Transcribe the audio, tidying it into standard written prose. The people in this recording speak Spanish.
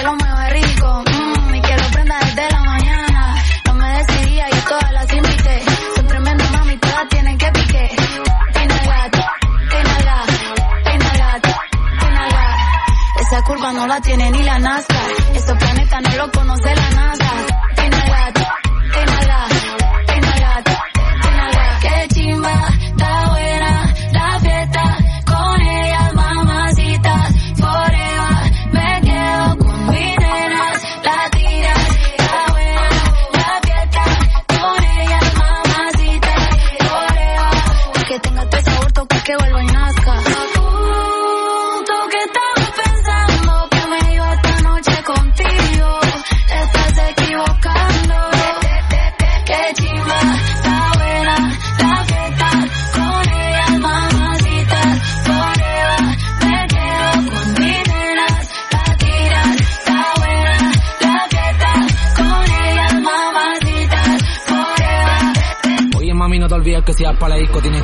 lo mueve rico. Y que lo prenda desde la mañana. No me decidía y todas las invité. Son tremendas mami, todas tienen que pique. Esa curva no la tiene ni la NASA. Ese planeta no lo conoce la NASA. Qué chimba, está buena la fiesta. Con ellas mamacitas, forever. Me quedo con mis nenas, la tiras. Está buena la fiesta. Con ellas mamacitas, forever. Que tenga todo ese aborto pa' que vuelva y nazca. Contigo, estás equivocando. Qué chimba, está buena la fiesta. Con ellas mamacitas, forever. Me quedo con mis nenas, la tiras. Está buena la fiesta. Con ellas mamacitas, forever. Oye mami, no te olvides que si vas pa' la disco tienes